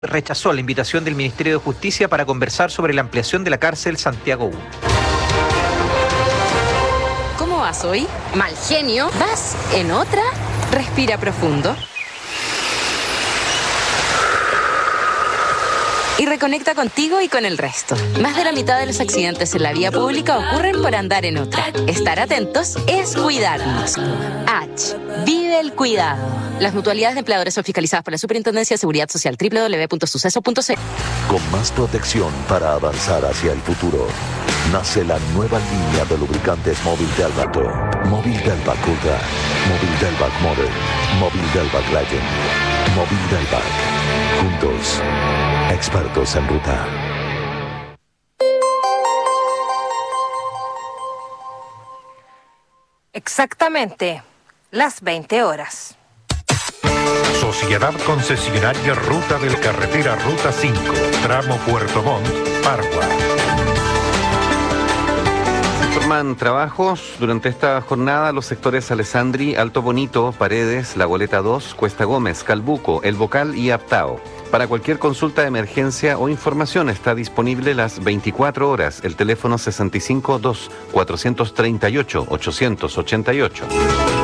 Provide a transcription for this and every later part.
rechazó la invitación del Ministerio de Justicia para conversar sobre la ampliación de la cárcel Santiago 1. ¿Cómo vas hoy? ¿Mal genio? ¿Vas en otra? Respira profundo. Y reconecta contigo y con el resto. Más de la mitad de los accidentes en la vía pública ocurren por andar en otra. Estar atentos es cuidarnos. H. Vive el cuidado. Las mutualidades de empleadores son fiscalizadas por la Superintendencia de Seguridad Social. www.suceso.cl. Con más protección para avanzar hacia el futuro, nace la nueva línea de lubricantes Móvil Delvac. Móvil Delvac Ultra, Móvil Delvac Modern, Móvil Delvac Legend, Móvil Delvac. Juntos, expertos en ruta. Exactamente, las 20 horas. Sociedad Concesionaria Ruta del Carretera Ruta 5, tramo Puerto Montt, Pargua. Se forman trabajos durante esta jornada los sectores Alessandri, Alto Bonito, Paredes, La Goleta 2, Cuesta Gómez, Calbuco, El Bocal y Aptao. Para cualquier consulta de emergencia o información está disponible las 24 horas el teléfono 652-438-888.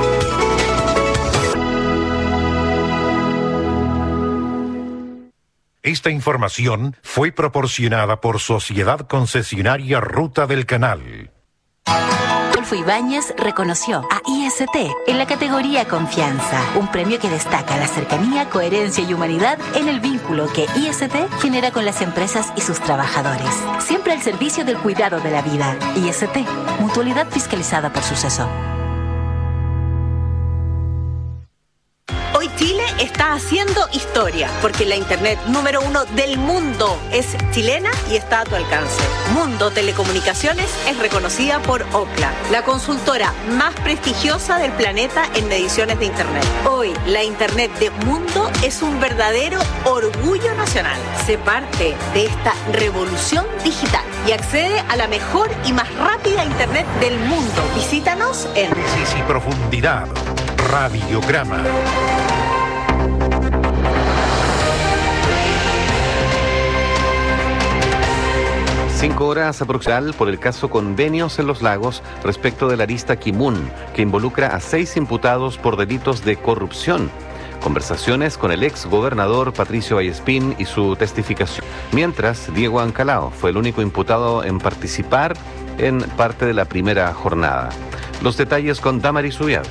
Esta información fue proporcionada por Sociedad Concesionaria Ruta del Canal. Adolfo Ibáñez reconoció a IST en la categoría Confianza, un premio que destaca la cercanía, coherencia y humanidad en el vínculo que IST genera con las empresas y sus trabajadores. Siempre al servicio del cuidado de la vida. IST, mutualidad fiscalizada por Suceso. Hoy Chile está haciendo historia, porque la internet número 1 del mundo es chilena y está a tu alcance. Mundo Telecomunicaciones es reconocida por Ookla, la consultora más prestigiosa del planeta en mediciones de internet. Hoy, la internet de Mundo es un verdadero orgullo nacional. Sé parte de esta revolución digital y accede a la mejor y más rápida internet del mundo. Visítanos en Análisis y profundidad. Radiograma. Cinco horas aproximadamente por el caso Convenios en los Lagos respecto de la arista Kimun, que involucra a 6 imputados por delitos de corrupción. Conversaciones con el ex gobernador Patricio Vallespín y su testificación. Mientras, Diego Ancalao fue el único imputado en participar en parte de la primera jornada. Los detalles con Damaris Zubiabe.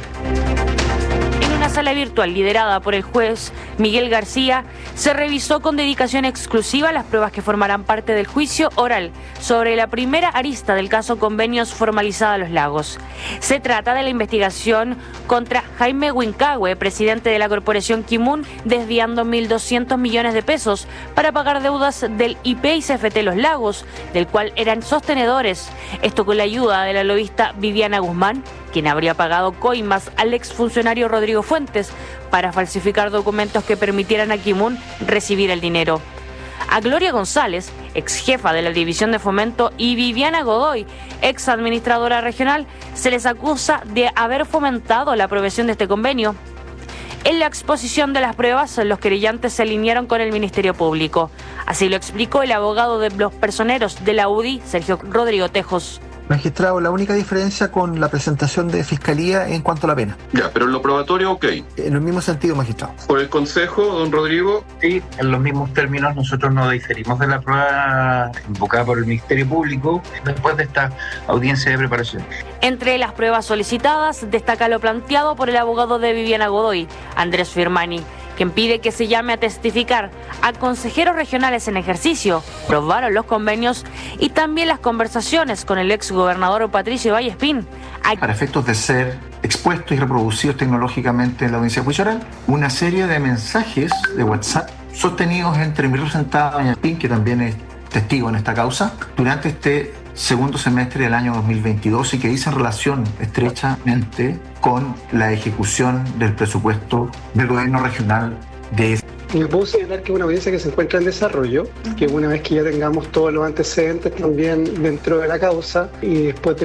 Sala virtual liderada por el juez Miguel García, se revisó con dedicación exclusiva las pruebas que formarán parte del juicio oral sobre la primera arista del caso Convenios formalizada Los Lagos. Se trata de la investigación contra Jaime Huincahue, presidente de la corporación Kimun, desviando 1.200 millones de pesos para pagar deudas del IP y CFT Los Lagos, del cual eran sostenedores. Esto con la ayuda de la lobista Viviana Guzmán, quien habría pagado coimas al exfuncionario Rodrigo Fuentes para falsificar documentos que permitieran a Kimun recibir el dinero. A Gloria González, ex jefa de la División de Fomento, y Viviana Godoy, ex administradora regional, se les acusa de haber fomentado la aprobación de este convenio. En la exposición de las pruebas, los querellantes se alinearon con el Ministerio Público. Así lo explicó el abogado de los personeros de la UDI, Sergio Rodrigo Tejos. Magistrado, la única diferencia con la presentación de fiscalía en cuanto a la pena. Ya, pero en lo probatorio, ok. En el mismo sentido, magistrado. ¿Por el consejo, don Rodrigo? Sí, en los mismos términos nosotros no diferimos de la prueba invocada por el Ministerio Público después de esta audiencia de preparación. Entre las pruebas solicitadas destaca lo planteado por el abogado de Viviana Godoy, Andrés Firmani, quien pide que se llame a testificar a consejeros regionales en ejercicio, probaron los convenios y también las conversaciones con el ex gobernador Patricio Vallespín. Para efectos de ser expuestos y reproducidos tecnológicamente en la audiencia judicial oral, una serie de mensajes de WhatsApp sostenidos entre mi representado Vallespín, que también es testigo en esta causa, durante este segundo semestre del año 2022 y que dicen relación estrechamente con la ejecución del presupuesto del gobierno regional de... Le puedo señalar que es una audiencia que se encuentra en desarrollo, que una vez que ya tengamos todos los antecedentes también dentro de la causa y después de los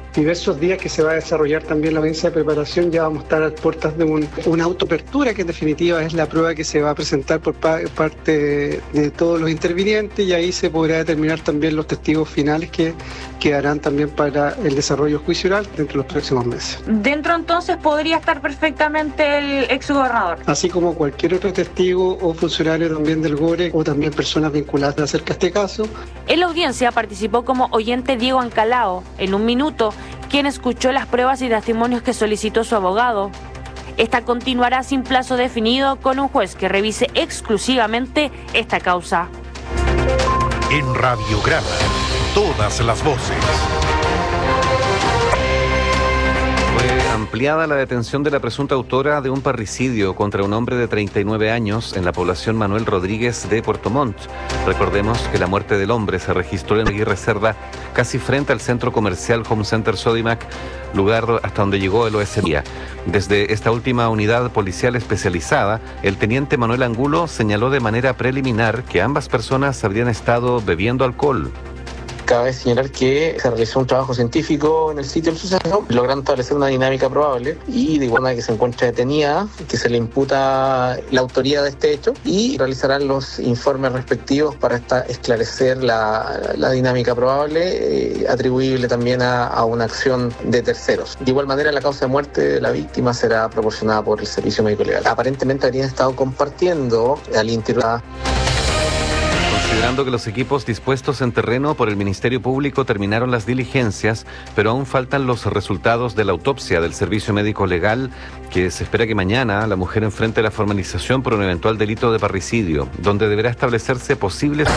diversos días que se va a desarrollar también la audiencia de preparación, ya vamos a estar a puertas de una autoapertura, que en definitiva es la prueba que se va a presentar por parte de todos los intervinientes, y ahí se podrá determinar también los testigos finales que quedarán también para el desarrollo juicio oral dentro de los próximos meses. Dentro entonces podría estar perfectamente el exgobernador. Así como cualquier otro testigo o funcionario también del GORE o también personas vinculadas acerca de este caso. En la audiencia participó como oyente Diego Ancalao, en un minuto, quien escuchó las pruebas y testimonios que solicitó su abogado. Esta continuará sin plazo definido con un juez que revise exclusivamente esta causa. En Radiograma, todas las voces. Fue ampliada la detención de la presunta autora de un parricidio contra un hombre de 39 años en la población Manuel Rodríguez de Puerto Montt. Recordemos que la muerte del hombre se registró en Aguirre Cerda, casi frente al centro comercial Home Center Sodimac, lugar hasta donde llegó el OSB. Desde esta última unidad policial especializada, el teniente Manuel Angulo señaló de manera preliminar que ambas personas habrían estado bebiendo alcohol. Cabe señalar que se realizó un trabajo científico en el sitio del suceso, logrando establecer una dinámica probable y de igual manera que se encuentra detenida, que se le imputa la autoría de este hecho y realizarán los informes respectivos para esclarecer la dinámica probable atribuible también a una acción de terceros. De igual manera, la causa de muerte de la víctima será proporcionada por el servicio médico legal. Aparentemente habrían estado compartiendo al interior. Considerando que los equipos dispuestos en terreno por el Ministerio Público terminaron las diligencias, pero aún faltan los resultados de la autopsia del Servicio Médico Legal, que se espera que mañana la mujer enfrente la formalización por un eventual delito de parricidio, donde deberá establecerse posibles...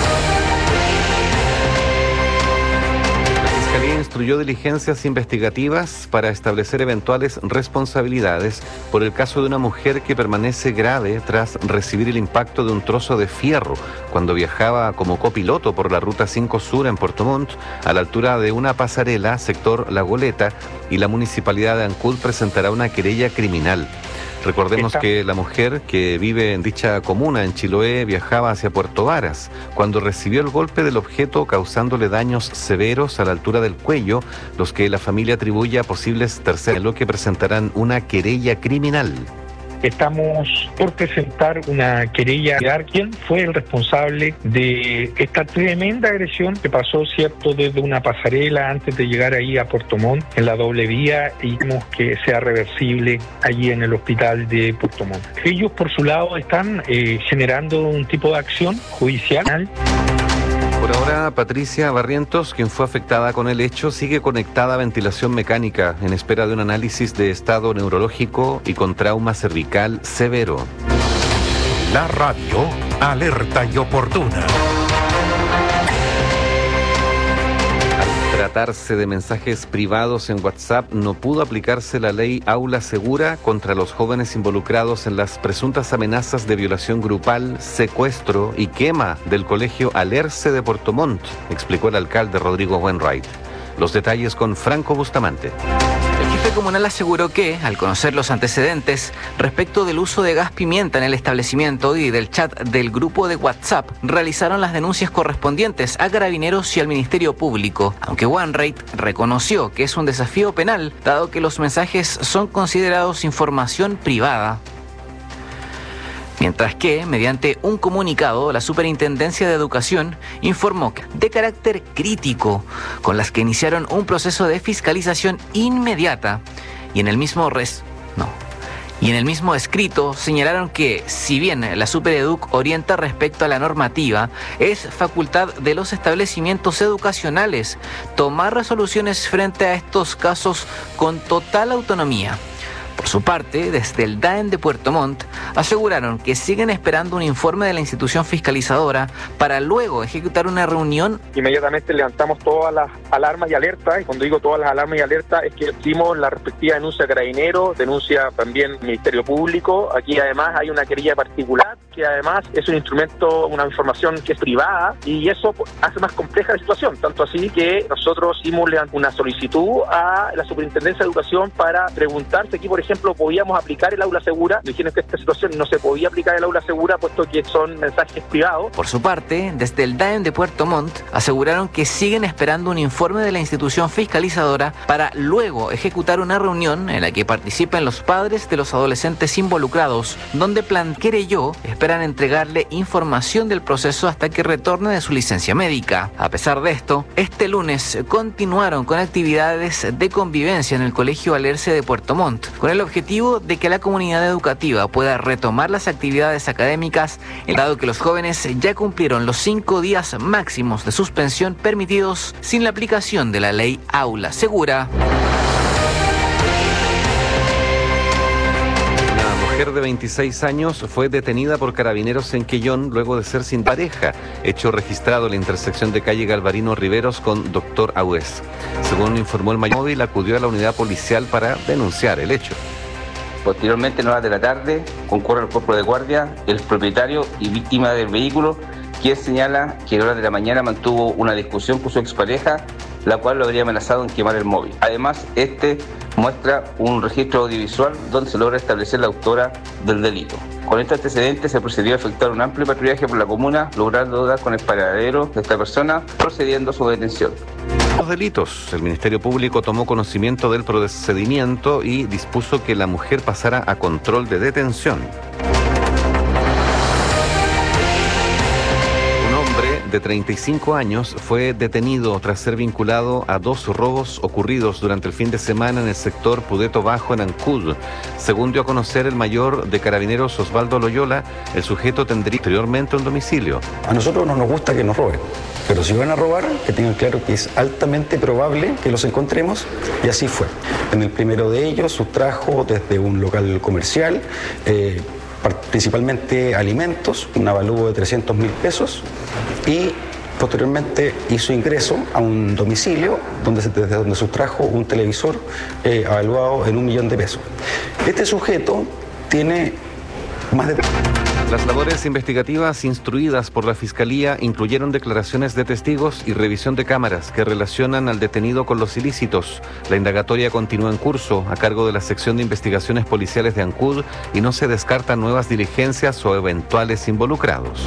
La Fiscalía instruyó diligencias investigativas para establecer eventuales responsabilidades por el caso de una mujer que permanece grave tras recibir el impacto de un trozo de fierro cuando viajaba como copiloto por la Ruta 5 Sur en Puerto Montt, a la altura de una pasarela, sector La Goleta, y la Municipalidad de Ancud presentará una querella criminal. Recordemos que la mujer que vive en dicha comuna, en Chiloé, viajaba hacia Puerto Varas cuando recibió el golpe del objeto, causándole daños severos a la altura del cuello, los que la familia atribuye a posibles terceros, lo que presentarán una querella criminal. Estamos por presentar una querella de quién fue el responsable de esta tremenda agresión que pasó, cierto, desde una pasarela antes de llegar ahí a Puerto Montt, en la doble vía, y queremos que sea reversible allí en el hospital de Puerto Montt. Ellos, por su lado, están generando un tipo de acción judicial. Por ahora, Patricia Barrientos, quien fue afectada con el hecho, sigue conectada a ventilación mecánica en espera de un análisis de estado neurológico y con trauma cervical severo. La radio, alerta y oportuna. Al tratarse de mensajes privados en WhatsApp, no pudo aplicarse la ley Aula Segura contra los jóvenes involucrados en las presuntas amenazas de violación grupal, secuestro y quema del colegio Alerce de Puerto Montt, explicó el alcalde Rodrigo Wainwright. Los detalles con Franco Bustamante. El jefe comunal aseguró que, al conocer los antecedentes respecto del uso de gas pimienta en el establecimiento y del chat del grupo de WhatsApp, realizaron las denuncias correspondientes a Carabineros y al Ministerio Público, aunque Wainwright reconoció que es un desafío penal, dado que los mensajes son considerados información privada. Mientras que, mediante un comunicado, la Superintendencia de Educación informó que de carácter crítico, con las que iniciaron un proceso de fiscalización inmediata, y en el mismo escrito señalaron que, si bien la Supereduc orienta respecto a la normativa, es facultad de los establecimientos educacionales tomar resoluciones frente a estos casos con total autonomía. Por su parte, desde el DAEN de Puerto Montt, aseguraron que siguen esperando un informe de la institución fiscalizadora para luego ejecutar una reunión. Inmediatamente levantamos todas las alarmas y alertas, y cuando digo todas las alarmas y alertas es que dimos la respectiva denuncia a Carabineros, denuncia también Ministerio Público. Aquí además hay una querella particular seguridad, que además es un instrumento, una información que es privada, y eso hace más compleja la situación, tanto así que nosotros hicimos una solicitud a la Superintendencia de Educación para preguntar si aquí, por ejemplo, podíamos aplicar el aula segura. Dijeron que esta situación no se podía aplicar el aula segura, puesto que son mensajes privados. Por su parte, desde el DAEM de Puerto Montt aseguraron que siguen esperando un informe de la institución fiscalizadora para luego ejecutar una reunión en la que participen los padres de los adolescentes involucrados, donde Planquereyó esperan entregarle información del proceso hasta que retorne de su licencia médica. A pesar de esto, este lunes continuaron con actividades de convivencia en el Colegio Alerce de Puerto Montt, con el objetivo de que la comunidad educativa pueda retomar las actividades académicas, dado que los jóvenes ya cumplieron los 5 días máximos de suspensión permitidos sin la aplicación de la ley Aula Segura. De 26 años fue detenida por carabineros en Quellón luego de ser sin pareja, hecho registrado en la intersección de calle Galvarino Riveros con Dr. Agüez. Según informó el mayor móvil, acudió a la unidad policial para denunciar el hecho. Posteriormente, en horas de la tarde, concurre el cuerpo de guardia, el propietario y víctima del vehículo, quien señala que en horas de la mañana mantuvo una discusión con su expareja, la cual lo habría amenazado en quemar el móvil. Además, este muestra un registro audiovisual donde se logra establecer la autora del delito. Con este antecedente se procedió a efectuar un amplio patrullaje por la comuna, logrando dar con el paradero de esta persona, procediendo a su detención. Los delitos. El Ministerio Público tomó conocimiento del procedimiento y dispuso que la mujer pasara a control de detención. De 35 años fue detenido tras ser vinculado a 2 robos ocurridos durante el fin de semana en el sector Pudeto Bajo en Ancud. Según dio a conocer el mayor de Carabineros Osvaldo Loyola, el sujeto tendría anteriormente un domicilio. A nosotros no nos gusta que nos roben, pero si van a robar, que tengan claro que es altamente probable que los encontremos, y así fue. En el primero de ellos sustrajo desde un local comercial principalmente alimentos, un avalúo de 300.000 pesos, y posteriormente hizo ingreso a un domicilio desde donde sustrajo un televisor evaluado en 1 millón de pesos. Este sujeto tiene más de... Las labores investigativas instruidas por la Fiscalía incluyeron declaraciones de testigos y revisión de cámaras que relacionan al detenido con los ilícitos. La indagatoria continúa en curso a cargo de la Sección de Investigaciones Policiales de Ancud y no se descartan nuevas diligencias o eventuales involucrados.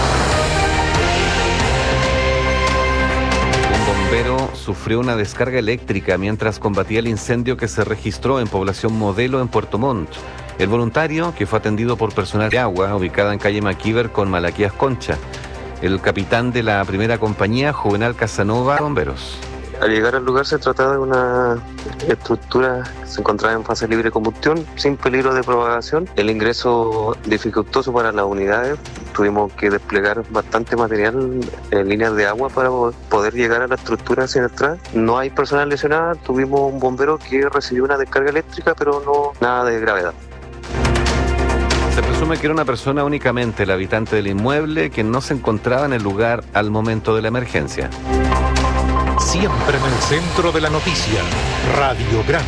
Un bombero sufrió una descarga eléctrica mientras combatía el incendio que se registró en Población Modelo en Puerto Montt. El voluntario, que fue atendido por personal de agua, ubicada en calle Maquíver con Malaquías Concha. El capitán de la primera compañía, Juvenal Casanova, bomberos. Al llegar al lugar se trataba de una estructura que se encontraba en fase libre de combustión, sin peligro de propagación. El ingreso dificultoso para las unidades. Tuvimos que desplegar bastante material en líneas de agua para poder llegar a la estructura siniestral. No hay personas lesionadas. Tuvimos un bombero que recibió una descarga eléctrica, pero no nada de gravedad. Se presume que era una persona únicamente, el habitante del inmueble, que no se encontraba en el lugar al momento de la emergencia. Siempre en el centro de la noticia, Radiograma.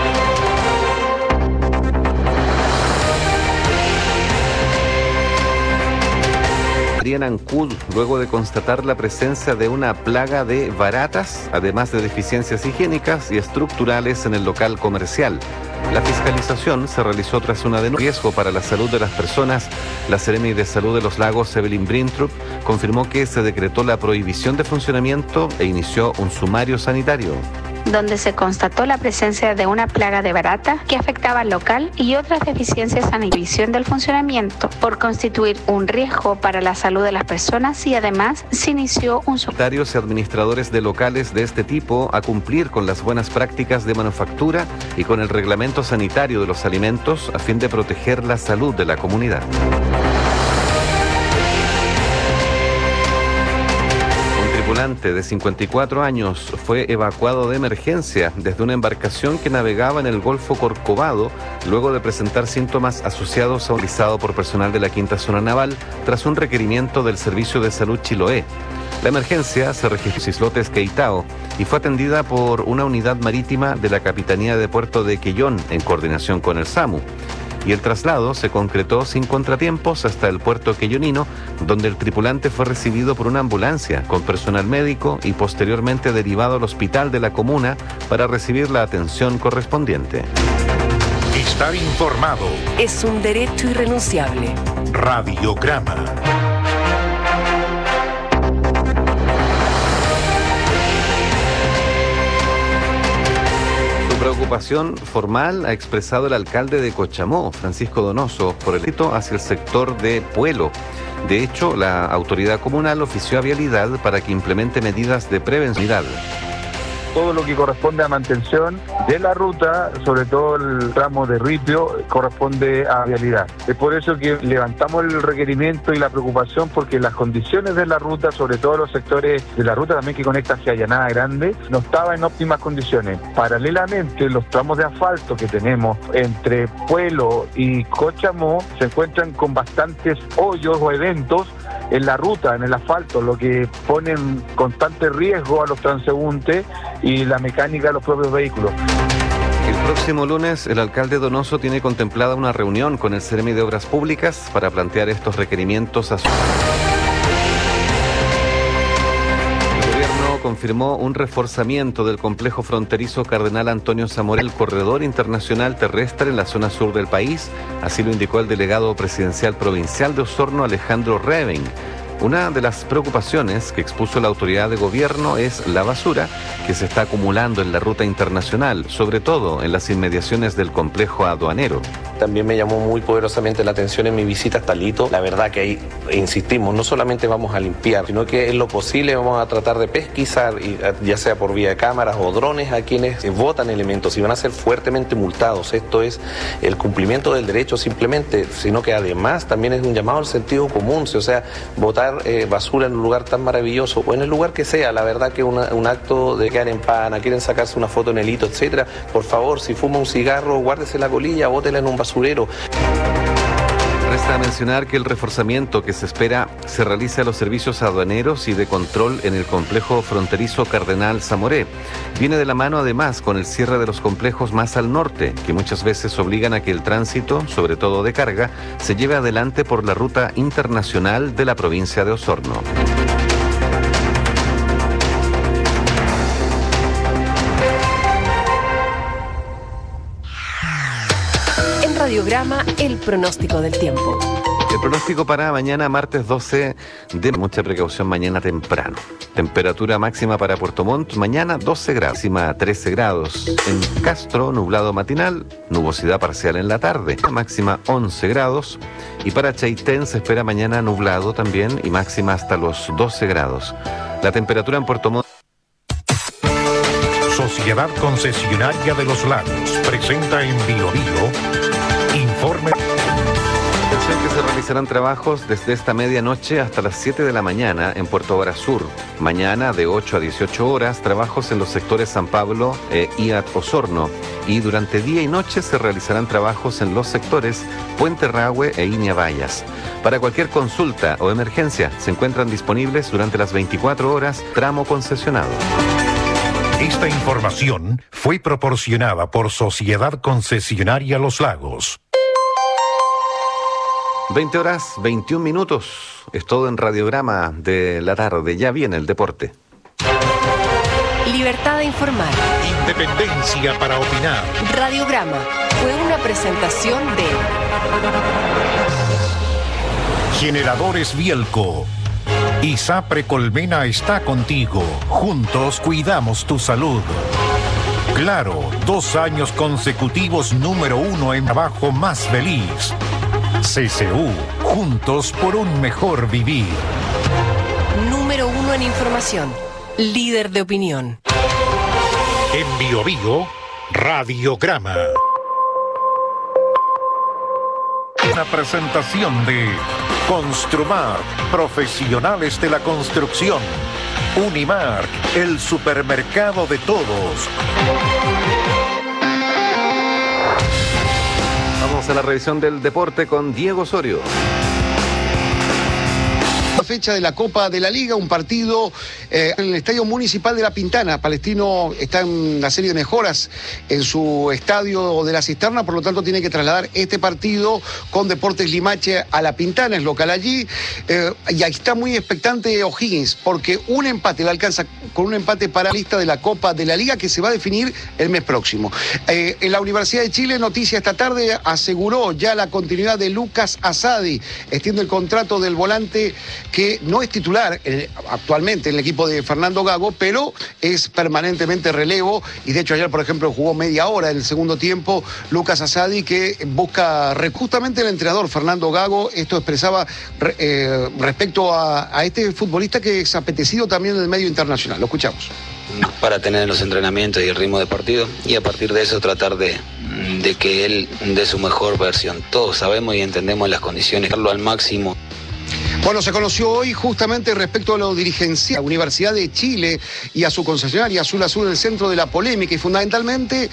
En Ancud, luego de constatar la presencia de una plaga de baratas, además de deficiencias higiénicas y estructurales en el local comercial. La fiscalización se realizó tras una denuncia de riesgo para la salud de las personas. La Seremi de Salud de los Lagos, Evelyn Brintrup, confirmó que se decretó la prohibición de funcionamiento e inició un sumario sanitario, donde se constató la presencia de una plaga de barata que afectaba al local y otras deficiencias en la inhibición del funcionamiento, por constituir un riesgo para la salud de las personas, y además se inició un sanitarios y administradores de locales de este tipo a cumplir con las buenas prácticas de manufactura y con el reglamento sanitario de los alimentos a fin de proteger la salud de la comunidad. De 54 años fue evacuado de emergencia desde una embarcación que navegaba en el Golfo Corcovado luego de presentar síntomas asociados a un rizado por personal de la Quinta Zona Naval tras un requerimiento del Servicio de Salud Chiloé. La emergencia se registró en Islotes Queitao y fue atendida por una unidad marítima de la Capitanía de Puerto de Quellón en coordinación con el SAMU. y el traslado se concretó sin contratiempos hasta el puerto queyonino, donde el tripulante fue recibido por una ambulancia con personal médico y posteriormente derivado al hospital de la comuna para recibir la atención correspondiente. Estar informado es un derecho irrenunciable. Radiograma. Preocupación formal ha expresado el alcalde de Cochamó, Francisco Donoso, por el rito hacia el sector de Puelo. De hecho, la autoridad comunal ofició a Vialidad para que implemente medidas de prevención. Todo lo que corresponde a mantención de la ruta, sobre todo el tramo de Ripio, corresponde a Vialidad. Es por eso que levantamos el requerimiento y la preocupación, porque las condiciones de la ruta, sobre todo los sectores de la ruta también que conecta hacia Llanada Grande, no estaban en óptimas condiciones. Paralelamente, los tramos de asfalto que tenemos entre Puelo y Cochamó se encuentran con bastantes hoyos o eventos en la ruta, en el asfalto, lo que pone en constante riesgo a los transeúntes y la mecánica de los propios vehículos. El próximo lunes, el alcalde Donoso tiene contemplada una reunión con el Seremi de Obras Públicas para plantear estos requerimientos a su... El gobierno confirmó un reforzamiento del complejo fronterizo Cardenal Antonio Zamora, el corredor internacional terrestre en la zona sur del país. Así lo indicó el delegado presidencial provincial de Osorno, Alejandro Reven. Una de las preocupaciones que expuso la autoridad de gobierno es la basura que se está acumulando en la ruta internacional, sobre todo en las inmediaciones del complejo aduanero. También me llamó muy poderosamente la atención en mi visita hasta Lito. La verdad que ahí insistimos, no solamente vamos a limpiar, sino que en lo posible vamos a tratar de pesquisar, ya sea por vía de cámaras o drones, a quienes botan elementos y van a ser fuertemente multados. Esto es el cumplimiento del derecho simplemente, sino que además también es un llamado al sentido común, o sea, botar basura en un lugar tan maravilloso o en el lugar que sea. La verdad que un acto de quedar en pana, quieren sacarse una foto en el hito, etcétera, por favor, si fuma un cigarro, guárdese la colilla, bótela en un basurero. Resta mencionar que el reforzamiento que se espera se realice a los servicios aduaneros y de control en el complejo fronterizo Cardenal Zamoré. Viene de la mano además con el cierre de los complejos más al norte, que muchas veces obligan a que el tránsito, sobre todo de carga, se lleve adelante por la ruta internacional de la provincia de Osorno. Radiograma, el pronóstico del tiempo. El pronóstico para mañana, martes 12 de... Mucha precaución mañana temprano. Temperatura máxima para Puerto Montt, mañana 12 grados, máxima 13 grados. En Castro, nublado matinal, nubosidad parcial en la tarde, máxima 11 grados. Y para Chaitén se espera mañana nublado también y máxima hasta los 12 grados. La temperatura en Puerto Montt... Sociedad Concesionaria de los Lagos presenta en Biobío informe. Atención que se realizarán trabajos desde esta medianoche hasta las 7 de la mañana en Puerto Varas Sur. Mañana de 8 a 18 horas, trabajos en los sectores San Pablo y Osorno. Y durante día y noche se realizarán trabajos en los sectores Puente Rahue e Iña Vallas. Para cualquier consulta o emergencia, se encuentran disponibles durante las 24 horas tramo concesionado. Esta información fue proporcionada por Sociedad Concesionaria Los Lagos. 20 horas, 21 minutos. Es todo en Radiograma de la tarde. Ya viene el deporte. Libertad de informar. Independencia para opinar. Radiograma fue una presentación de Generadores Bielco. ISAPRE Colmena está contigo. Juntos cuidamos tu salud. Claro, 2 años consecutivos número 1 en trabajo más feliz. CCU, juntos por un mejor vivir. Número 1 en información. Líder de opinión. En Biobío, Radiograma. Una presentación de Construmark, profesionales de la construcción. Unimark, el supermercado de todos. Vamos a la revisión del deporte con Diego Osorio. La fecha de la Copa de la Liga, un partido en el Estadio Municipal de La Pintana. Palestino está en una serie de mejoras en su estadio de la Cisterna, por lo tanto tiene que trasladar este partido con Deportes Limache a La Pintana, es local allí. Y ahí está muy expectante O'Higgins, porque un empate le alcanza con un empate para la lista de la Copa de la Liga que se va a definir el mes próximo. En la Universidad de Chile, noticia esta tarde, aseguró ya la continuidad de Lucas Asadi, extiende el contrato del volante que no es titular actualmente en el equipo de Fernando Gago, pero es permanentemente relevo, y de hecho ayer, por ejemplo, jugó media hora en el segundo tiempo Lucas Asadi, que busca justamente el entrenador Fernando Gago. Esto expresaba respecto a este futbolista que es apetecido también en el medio internacional. Lo escuchamos. Para tener los entrenamientos y el ritmo de partido, y a partir de eso tratar de que él dé su mejor versión. Todos sabemos y entendemos las condiciones, darlo al máximo. Bueno, se conoció hoy justamente respecto a lo dirigencial, la Universidad de Chile y a su concesionaria Azul Azul, el centro de la polémica, y fundamentalmente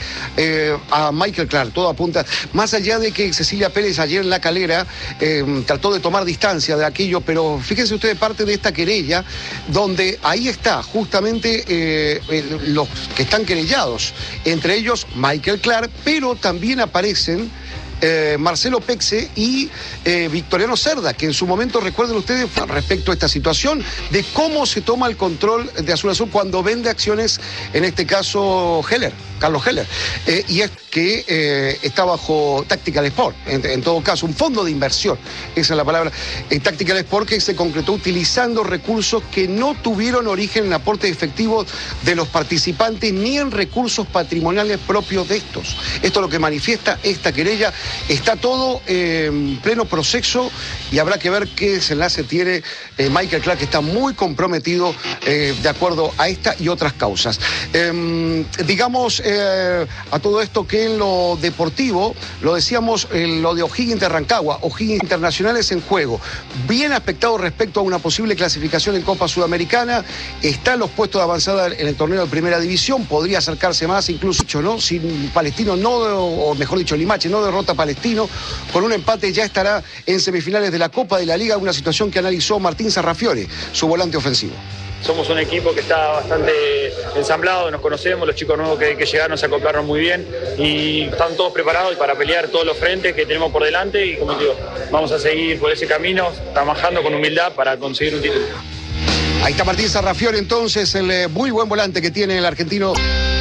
a Michael Clark. Todo apunta, más allá de que Cecilia Pérez ayer en La Calera trató de tomar distancia de aquello, pero fíjense ustedes parte de esta querella, donde ahí está justamente los que están querellados, entre ellos Michael Clark, pero también aparecen Marcelo Pexe y Victoriano Cerda, que en su momento, recuerden ustedes, respecto a esta situación de cómo se toma el control de Azul Azul cuando vende acciones, en este caso Carlos Heller, y es que está bajo Tactical Sport, en todo caso, un fondo de inversión, esa es la palabra, Tactical Sport, que se concretó utilizando recursos que no tuvieron origen en aportes efectivos de los participantes ni en recursos patrimoniales propios de estos. Esto es lo que manifiesta esta querella. Está todo en pleno proceso y habrá que ver qué desenlace tiene Michael Clark, que está muy comprometido de acuerdo a esta y otras causas. Digamos a todo esto que en lo deportivo, lo decíamos, lo de O'Higgins de Rancagua, O'Higgins Internacionales en juego, bien aspectado respecto a una posible clasificación en Copa Sudamericana, está en los puestos de avanzada en el torneo de Primera División, podría acercarse más, incluso, ¿no? Si Palestino o mejor dicho, Limache no derrota a Palestino, con un empate ya estará en semifinales de la Copa de la Liga, una situación que analizó Martín Sarrafiore, su volante ofensivo. Somos un equipo que está bastante ensamblado, nos conocemos, los chicos nuevos que llegaron se acoplaron muy bien y están todos preparados para pelear todos los frentes que tenemos por delante, y como digo, vamos a seguir por ese camino, trabajando con humildad para conseguir un título. Ahí está Martín Sarrafiore, entonces, el muy buen volante que tiene el argentino.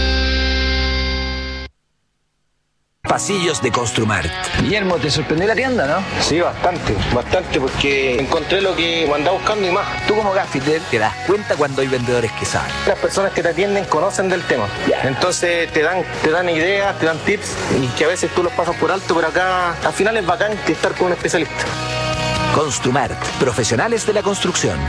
Pasillos de Construmart. Guillermo, ¿te sorprendió la tienda, no? Sí, bastante, porque encontré lo que andaba buscando y más. Tú como gaffiter te das cuenta cuando hay vendedores que saben. Las personas que te atienden conocen del tema. Entonces te dan ideas, te dan tips, y que a veces tú los pasas por alto, pero acá al final es bacán que estar con un especialista. Construmart, profesionales de la construcción.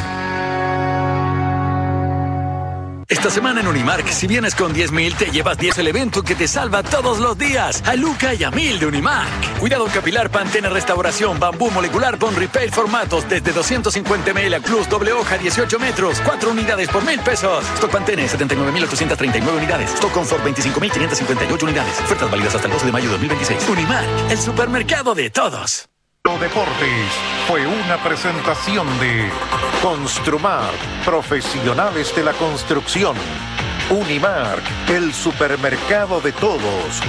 Esta semana en Unimark, si vienes con 10.000, te llevas 10 el evento que te salva todos los días. A Luca y a 1.000 de Unimark. Cuidado capilar, Pantene Restauración, Bambú Molecular, Bond Repair formatos desde 250 ml a Plus, doble hoja, 18 metros, 4 unidades por 1.000 pesos. Stock Pantene, 79.839 unidades. Stock Confort, 25.558 unidades. Ofertas válidas hasta el 12 de mayo de 2026. Unimark, el supermercado de todos. Deportes fue una presentación de Construmart, profesionales de la construcción. Unimark, el supermercado de todos.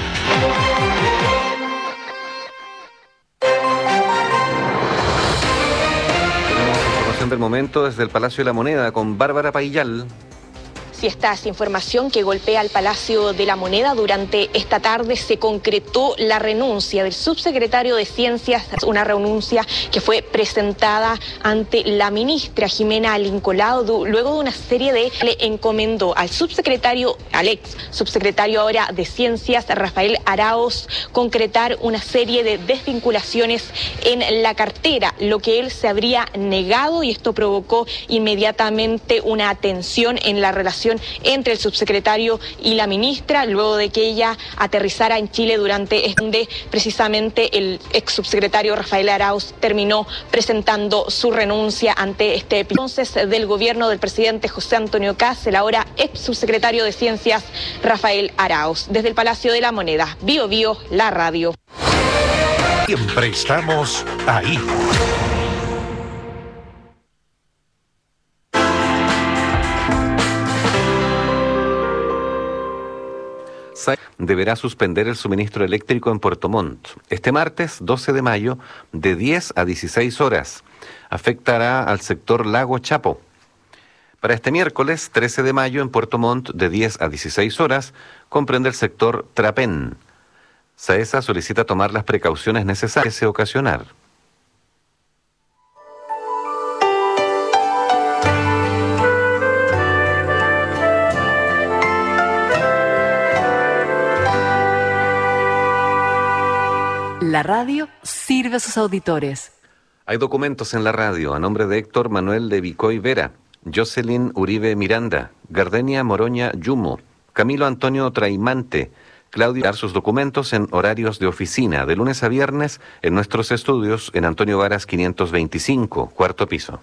Tenemos información del momento desde el Palacio de la Moneda con Bárbara Paillal. Si esta es información que golpea al Palacio de la Moneda, durante esta tarde se concretó la renuncia del subsecretario de Ciencias, una renuncia que fue presentada ante la ministra Jimena Lincolado, luego de una serie de... Le encomendó al subsecretario, al ex subsecretario ahora de Ciencias, Rafael Arauz, concretar una serie de desvinculaciones en la cartera, lo que él se habría negado, y esto provocó inmediatamente una tensión en la relación entre el subsecretario y la ministra, luego de que ella aterrizara en Chile durante donde precisamente el ex subsecretario Rafael Arauz terminó presentando su renuncia ante este entonces del gobierno del presidente José Antonio Kast, el ahora ex subsecretario de Ciencias Rafael Arauz. Desde el Palacio de la Moneda, Bio Bio, la radio. Siempre estamos ahí. deberá suspender el suministro eléctrico en Puerto Montt. Este martes, 12 de mayo, de 10 a 16 horas. Afectará al sector Lago Chapo. Para este miércoles, 13 de mayo, en Puerto Montt, de 10 a 16 horas, comprende el sector Trapén. SAESA solicita tomar las precauciones necesarias que se ocasionar. La radio sirve a sus auditores. Hay documentos en la radio a nombre de Héctor Manuel de Vicoy Vera, Jocelyn Uribe Miranda, Gardenia Moroña Yumo, Camilo Antonio Traimante, Claudio. Dar sus documentos en horarios de oficina, de lunes a viernes, en nuestros estudios en Antonio Varas 525, cuarto piso.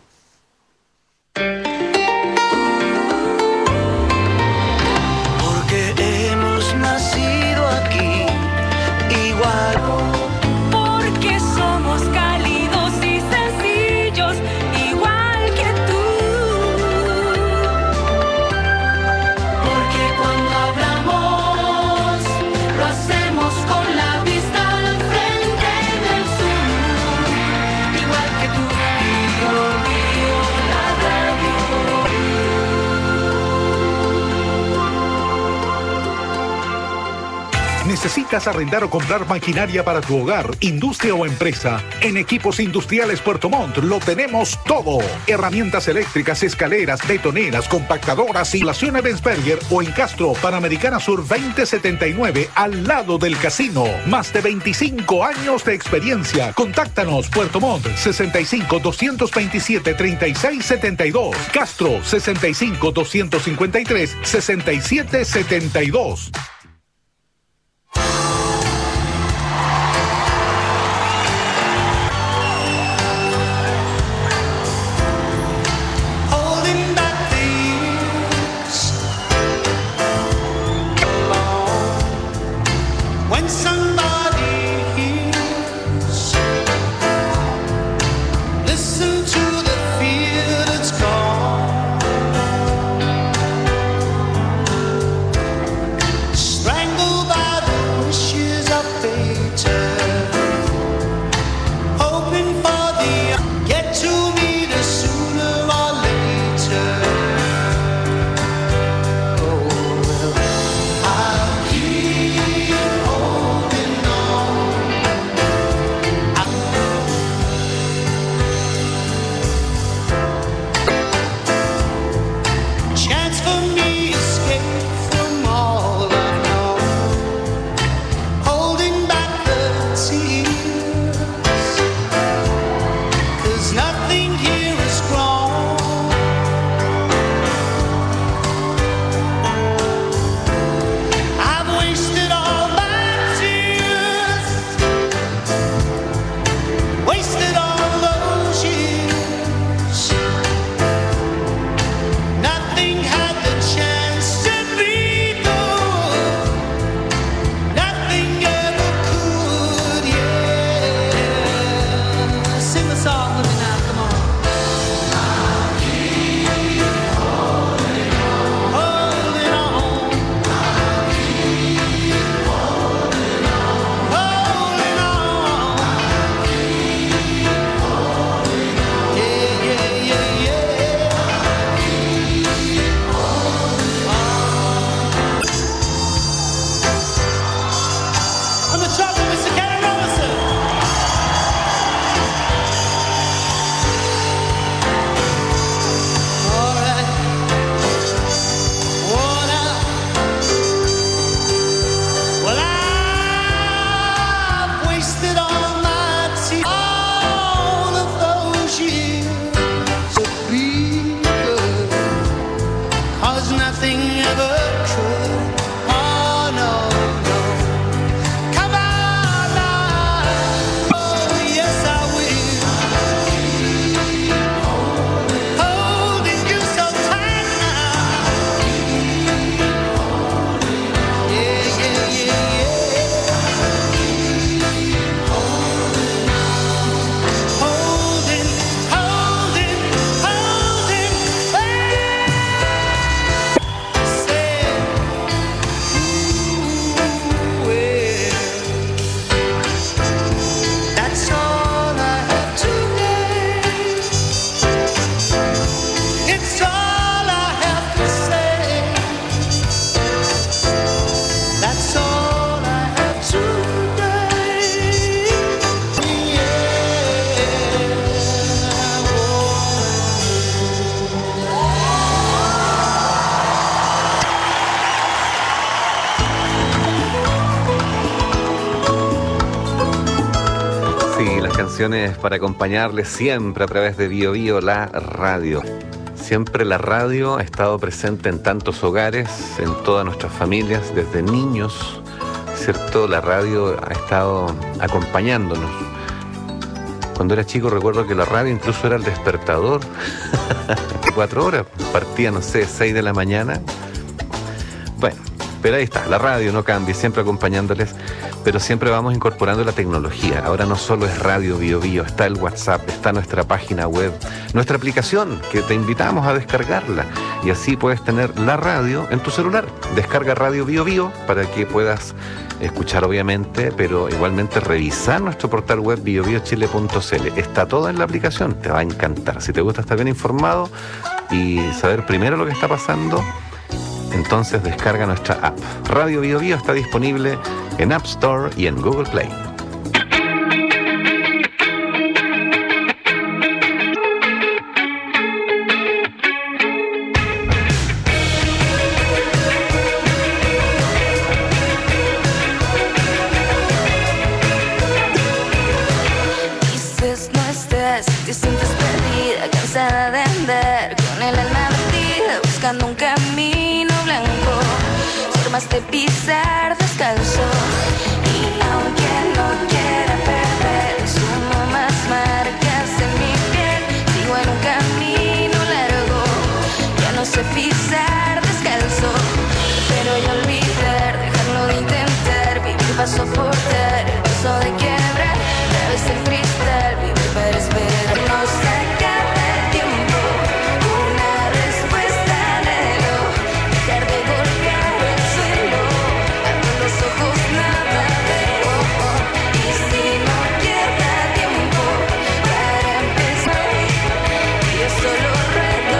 Porque hemos nacido aquí, igual. Porque somos cálidos y sencillos, igual que tú. Porque cuando hablamos, lo hacemos con la vista al frente del sur, igual que tú. Mío, la radio. ¿Necesitas arrendar o comprar maquinaria para tu hogar, industria o empresa? En Equipos Industriales Puerto Montt lo tenemos todo. Herramientas eléctricas, escaleras, betoneras, compactadoras, instalación Ebensberger o en Castro, Panamericana Sur 2079, al lado del casino. Más de 25 años de experiencia. Contáctanos, Puerto Montt, 65-227-3672. Castro, 65-253-6772. Holding back the years. When somebody hears, listen to the fear that's gone. canciones para acompañarles siempre a través de Bio Bio, la radio. Siempre la radio ha estado presente en tantos hogares, en todas nuestras familias, desde niños, ¿cierto? La radio ha estado acompañándonos. Cuando era chico recuerdo que la radio incluso era el despertador. 4 horas, partía, no sé, 6 de la mañana. Bueno, pero ahí está, la radio no cambia, siempre acompañándoles, pero siempre vamos incorporando la tecnología. Ahora no solo es Radio Bio Bio, está el WhatsApp, está nuestra página web, nuestra aplicación, que te invitamos a descargarla. Y así puedes tener la radio en tu celular. Descarga Radio Bio Bio para que puedas escuchar, obviamente, pero igualmente revisar nuestro portal web biobiochile.cl. Está todo en la aplicación, te va a encantar. Si te gusta estar bien informado y saber primero lo que está pasando, entonces descarga nuestra app. Radio Bio Bio está disponible en App Store y en Google Play. Dices no estás, te sientes perdida, cansada de andar con el alma batida, buscando un camino blanco. Formas de pisar descalzo y aunque no quiera perder, sumo más marcas en mi piel. Sigo en un camino largo, ya no sé pisar descalzo. Pero yo olvidar, dejarlo de intentar, vivir para soportar el peso de quebrar. A veces el cristal, vivir para esperar. No se acaba el tiempo, una respuesta anhelo. Dejar de golpear el suelo, abro los ojos, nada veo. Y si no queda tiempo para empezar, yo solo ruedo,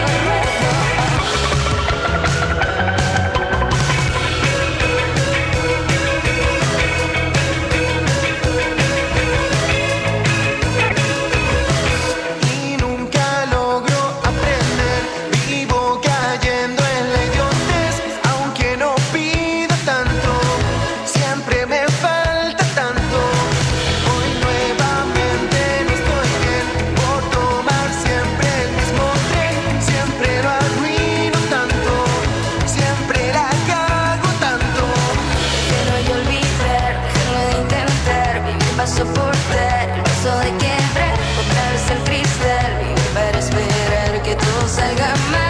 Y nunca logro aprender, vivo cayendo en la idiotez. Aunque no pido tanto, siempre me falta tanto. Hoy nuevamente no estoy bien por tomar siempre el mismo tren. Siempre lo arruino tanto, siempre la cago tanto. pero yo olvidar, dejarlo de intentar, vivir para soportar el peso de quebrar. Otra vez el cristal, vivir para esperar que todo salga mal.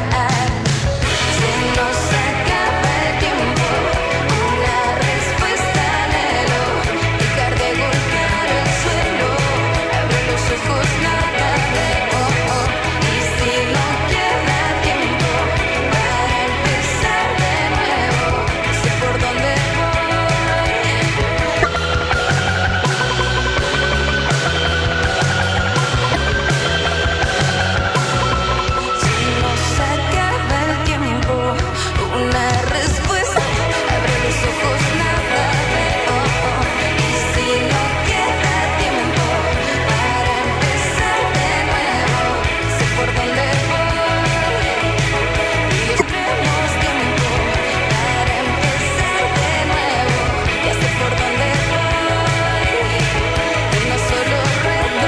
Se nos acaba el tiempo, una respuesta anhelo. Dejar de golpear el suelo, abro los ojos, nada veo. Y si no queda tiempo para empezar de nuevo, sé por dónde nos acaba el tiempo, una respuesta. Abre los ojos, nada veo. Y si no queda tiempo para empezar de nuevo, sé por dónde voy. Y tenemos tiempo para empezar de nuevo, ya sé por dónde voy. Y no solo ruedo.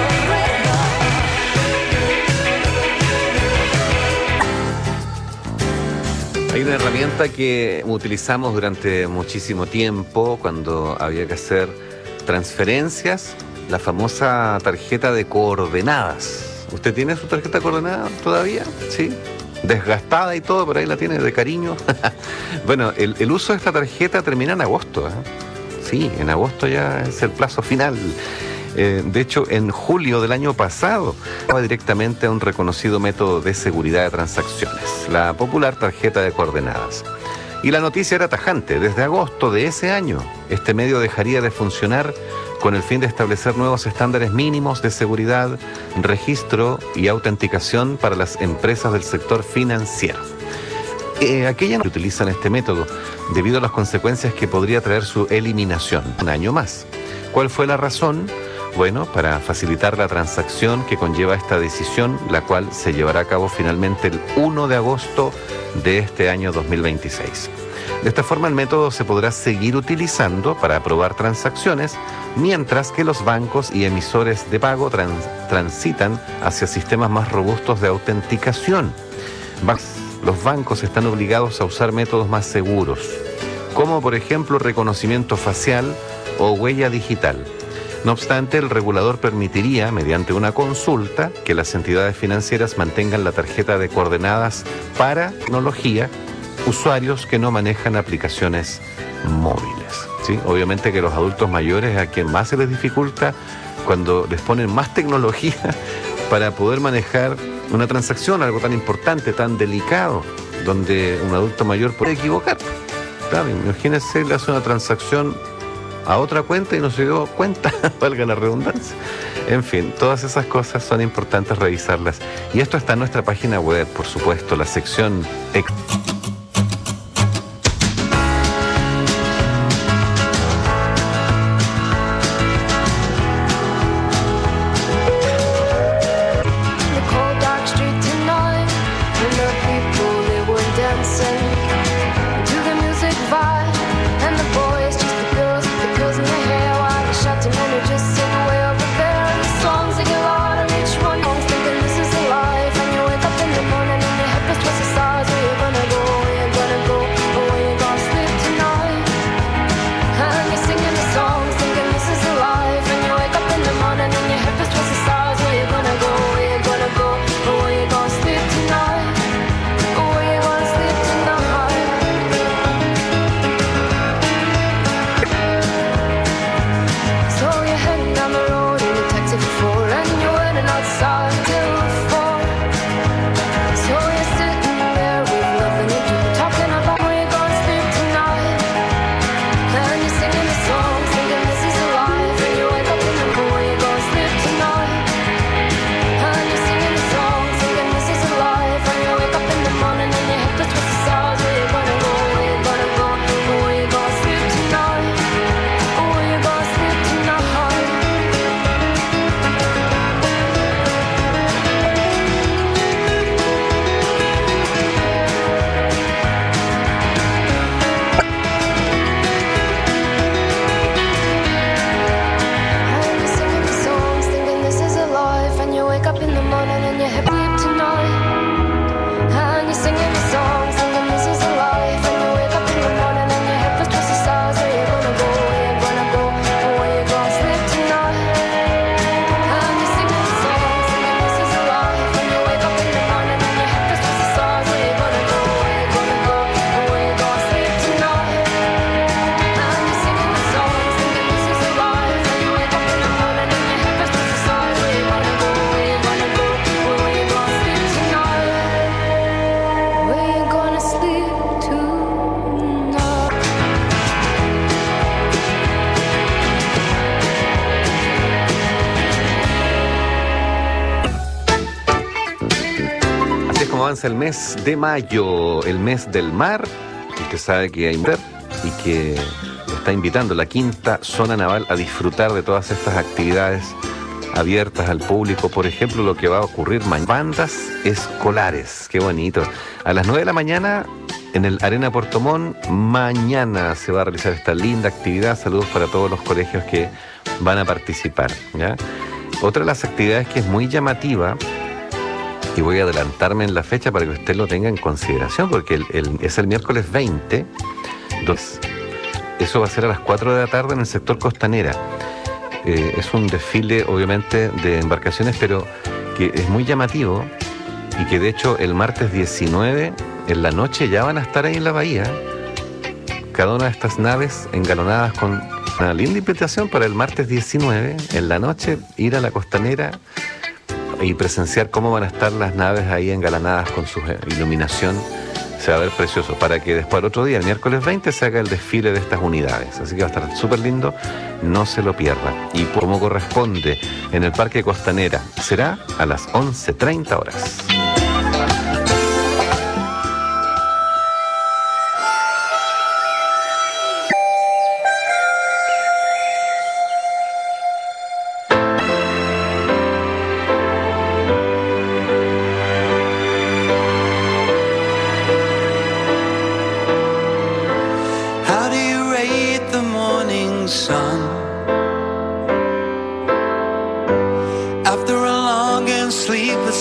Hay una herramienta que utilizamos durante muchísimo tiempo cuando había que hacer transferencias, la famosa tarjeta de coordenadas. ¿Usted tiene su tarjeta de coordenadas todavía? Sí. Desgastada y todo, pero ahí la tiene de cariño. Bueno, el uso de esta tarjeta termina en agosto, ¿eh? Sí, en agosto ya es el plazo final. De hecho, en julio del año pasado, va directamente a un reconocido método de seguridad de transacciones, la popular tarjeta de coordenadas. Y la noticia era tajante. Desde agosto de ese año, este medio dejaría de funcionar con el fin de establecer nuevos estándares mínimos de seguridad, registro y autenticación para las empresas del sector financiero. Aquellas no utilizan este método debido a las consecuencias que podría traer su eliminación un año más. ¿Cuál fue la razón? Bueno, para facilitar la transacción que conlleva esta decisión, la cual se llevará a cabo finalmente el 1 de agosto de este año 2026. De esta forma, el método se podrá seguir utilizando para aprobar transacciones, mientras que los bancos y emisores de pago transitan hacia sistemas más robustos de autenticación. Los bancos están obligados a usar métodos más seguros, como por ejemplo reconocimiento facial o huella digital. No obstante, el regulador permitiría, mediante una consulta, que las entidades financieras mantengan la tarjeta de coordenadas para tecnología, usuarios que no manejan aplicaciones móviles, ¿sí? Obviamente que los adultos mayores, a quien más se les dificulta cuando les ponen más tecnología para poder manejar una transacción, algo tan importante, tan delicado, donde un adulto mayor puede equivocar. Claro, imagínense, le hace una transacción a otra cuenta y no se dio cuenta, valga la redundancia. En fin, todas esas cosas son importantes revisarlas. Y esto está en nuestra página web, por supuesto, la sección... Avanza el mes de mayo, el mes del mar. Usted sabe que hay mujer y que está invitando la Quinta Zona Naval a disfrutar de todas estas actividades abiertas al público. Por ejemplo, lo que va a ocurrir mañana, bandas escolares, qué bonito. A las 9 de la mañana en el Arena Puerto Montt, mañana se va a realizar esta linda actividad. Saludos para todos los colegios que van a participar, ¿ya? Otra de las actividades que es muy llamativa, y voy a adelantarme en la fecha para que usted lo tenga en consideración, porque es el miércoles 20, entonces eso va a ser a las 4 de la tarde en el sector Costanera. Es un desfile obviamente de embarcaciones, pero que es muy llamativo y que de hecho el martes 19 en la noche ya van a estar ahí en la bahía, cada una de estas naves engalonadas con una linda invitación para el martes 19 en la noche, ir a la Costanera y presenciar cómo van a estar las naves ahí engalanadas con su iluminación. Se va a ver precioso, para que después al otro día, el miércoles 20, se haga el desfile de estas unidades. Así que va a estar súper lindo, no se lo pierda. Y como corresponde en el Parque Costanera, será a las 11:30 horas.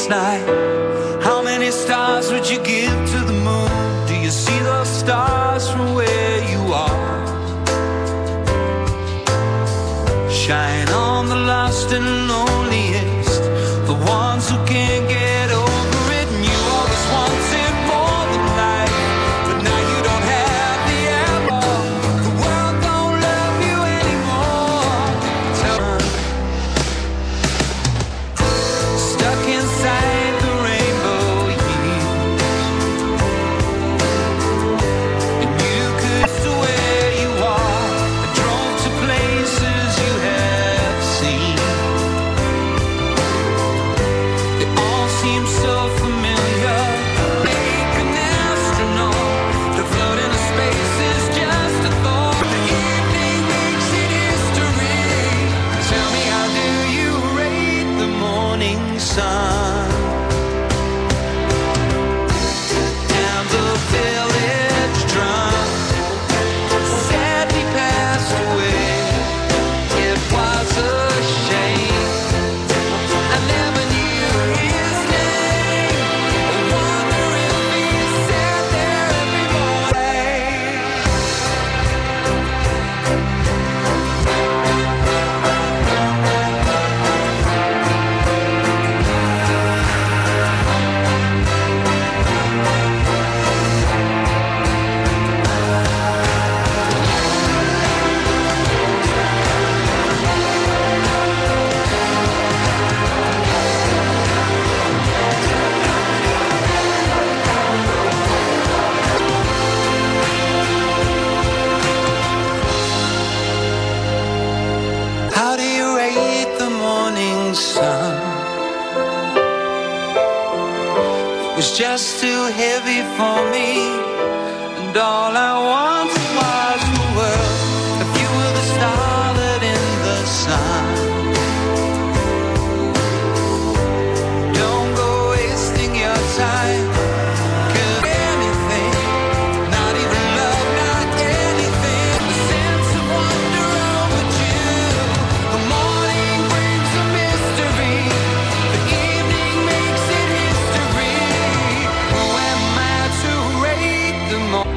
last night. How many stars would you give to the moon? Do you see those stars from where you are? Shine on the lost and loneliest, the ones who can't get over it. And you always wanted more than life, but now you don't have the ammo. The world don't love you anymore. Stuck inside the rainbow years, and you could to where you are. I drove to places you have seen. They all seem so familiar. Make an astronaut to float into space is just a thought. The evening makes it history. Tell me, how do you rate the morning sun? And the village drum sadly passed away. It was a shame. I never knew his name. I wonder if he sat there every morning. How do you rate the morning sun? It was just too heavy for me, and all I wanted was the world. If you were the starlet in the sun, don't go wasting your time. 'Cause anything, not even love, not anything. The sense of wonder overdue. The morning brings a mystery. The evening makes it history. Who am I to rate the morning?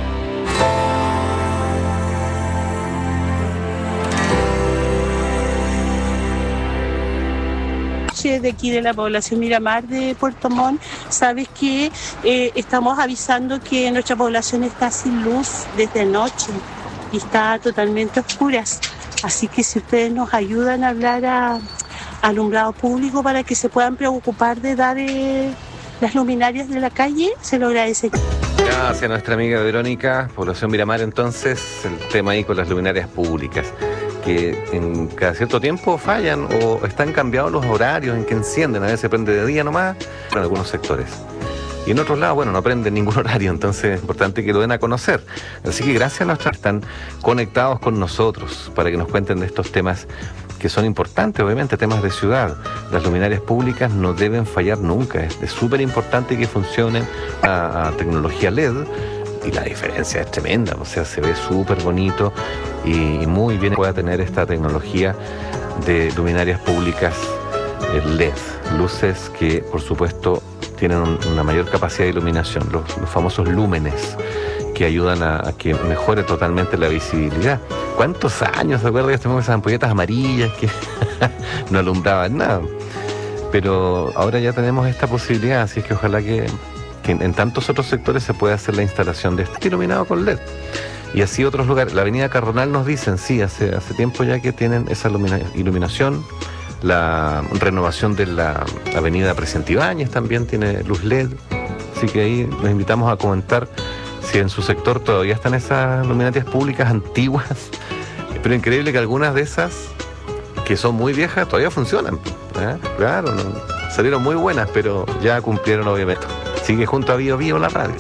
De aquí de la población Miramar de Puerto Montt, sabes que estamos avisando que nuestra población está sin luz desde anoche y está totalmente a oscuras, así que si ustedes nos ayudan a hablar a alumbrado público para que se puedan preocupar de dar las luminarias de la calle, se lo agradecería. Gracias a nuestra amiga Verónica, población Miramar. Entonces, el tema ahí con las luminarias públicas, que en cada cierto tiempo fallan o están cambiados los horarios en que encienden. A veces prende de día nomás en algunos sectores, y en otros lados, bueno, no prenden ningún horario. Entonces es importante que lo den a conocer. Así que gracias a nuestros que están conectados con nosotros para que nos cuenten de estos temas que son importantes, obviamente, temas de ciudad. Las luminarias públicas no deben fallar nunca. Es súper importante que funcionen a tecnología LED, y la diferencia es tremenda. O sea, se ve súper bonito y muy bien pueda tener esta tecnología de luminarias públicas LED, luces que por supuesto tienen una mayor capacidad de iluminación, los famosos lúmenes, que ayudan a que mejore totalmente la visibilidad. ¿Cuántos años se acuerda que tenemos esas ampolletas amarillas que no alumbraban nada? Pero ahora ya tenemos esta posibilidad, así es que ojalá que en tantos otros sectores se pueda hacer la instalación de este iluminado con LED. Y así otros lugares. La avenida Carronal nos dicen, sí, hace tiempo ya que tienen esa iluminación. La renovación de la avenida Presidente Ibáñez también tiene luz LED. Así que ahí los invitamos a comentar si en su sector todavía están esas luminarias públicas antiguas. Pero increíble que algunas de esas, que son muy viejas, todavía funcionan. Claro, salieron muy buenas, pero ya cumplieron obviamente. Sigue junto a Bio Bio la radio.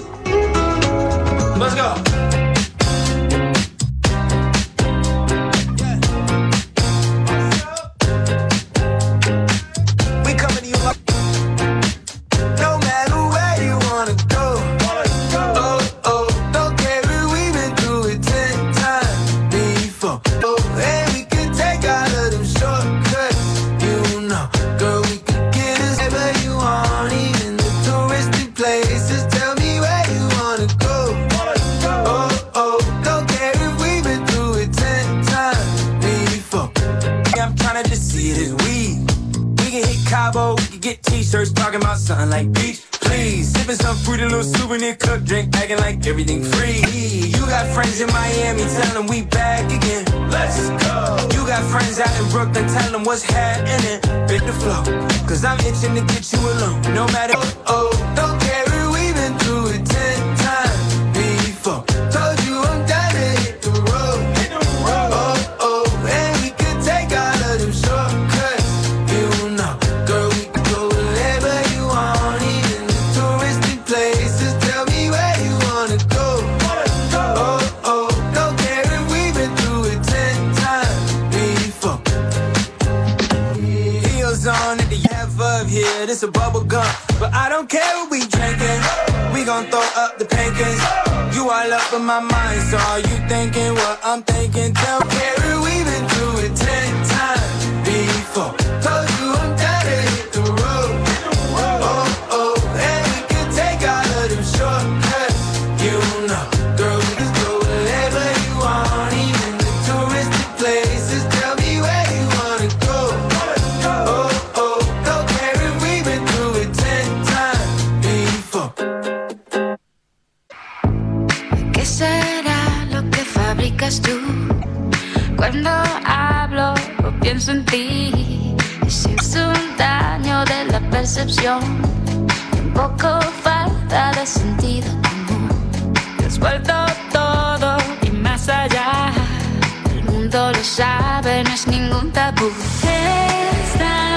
Let's go. You rocking my son like beach, please. Sipping some fruity little souvenir cook drink, acting like everything free. You got friends in Miami, tell them we back again. Let's go. You got friends out in Brooklyn, tell them what's happening. Bit the flow, cause I'm itching to get you alone. No matter, don't care, we've been through it 10 times before. Told you I'm down to hit the road. And we could take all of them shortcuts. You know, girl, we can go wherever you want, even the touristy places. Tell me where you wanna go. Don't care if we've been through it 10 times before. Heels on at the half of here, this a bubble gum, but I don't care what we drinking. We gon' throw up the pancakes. You all up in my mind, so are you thinking what I'm thinking? Don't care if we've been through it 10 times before. Told you I'm down to hit the road. And we can take all of them shortcuts. You know, girl, we can go wherever you want, even the touristy places. Tell me where you wanna go. Don't care if we've been through it 10 times before. ¿Qué será lo que fabricas tú? Cuando hablo o pienso en ti, si es un daño de la percepción, un poco falta de sentido común. Te has vuelto todo y más allá. El mundo lo sabe, no es ningún tabú. Es tan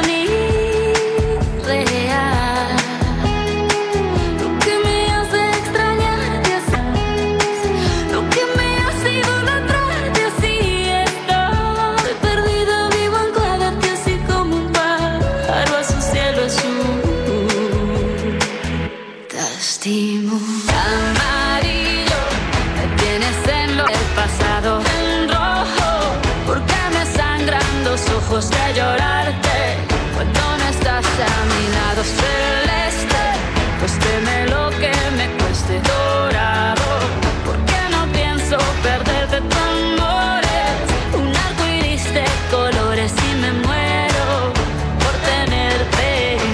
irreal. Lo que me hace extrañarte así, lo que me hace idolatrarte así estoy perdida, vivo anclada a ti así como un pájaro a su cielo azul. Te estimo. Amarillo, me tienes en lo del pasado. En rojo, porque me sangran los ojos de llorarte cuando no estás a mi lado. Celeste, cuésteme lo que me cueste. Dorado, porque no pienso perderte tu amores. Un arco iris de colores y me muero por tenerte.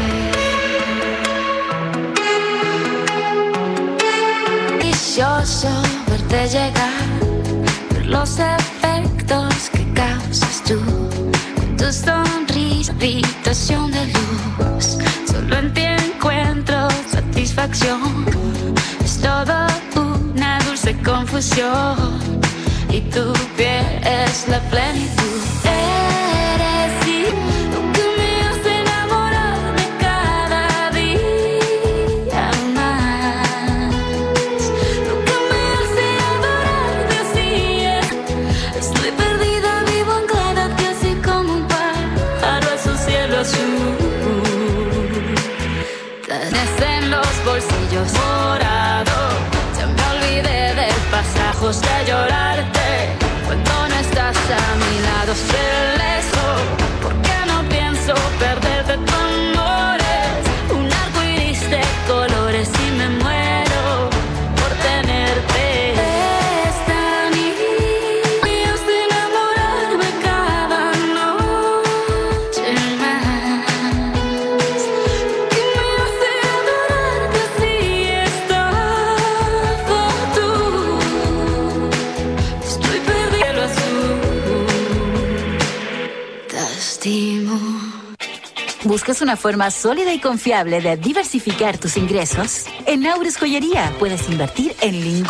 Delicioso verte llegar, ver los efectos que causas tú con tu sonrisa, habitación de luz. Solo en ti encuentro satisfacción. Es todo una dulce confusión y tu piel es la plenitud. Eres sí, lo que me hace enamorarme cada día más. Lo que me hace adorarte así es. Estoy perdida, vivo anclada a ti así como un pájaro a su cielo azul. Tenés en los bolsillos morado, ya me olvidé del pasaje de llorarte cuando no estás a mi lado. Celeste, porque no pienso perderte tu amores. Un arco iris de colores y me muero por tenerte. Es tan mío de enamorarme cada noche más. Que me hace adorarte así es todo tú. Estoy perdido azul. Te estimo. ¿Buscas una forma sólida y confiable de diversificar tus ingresos? En Naurus Joyería puedes invertir en lingotes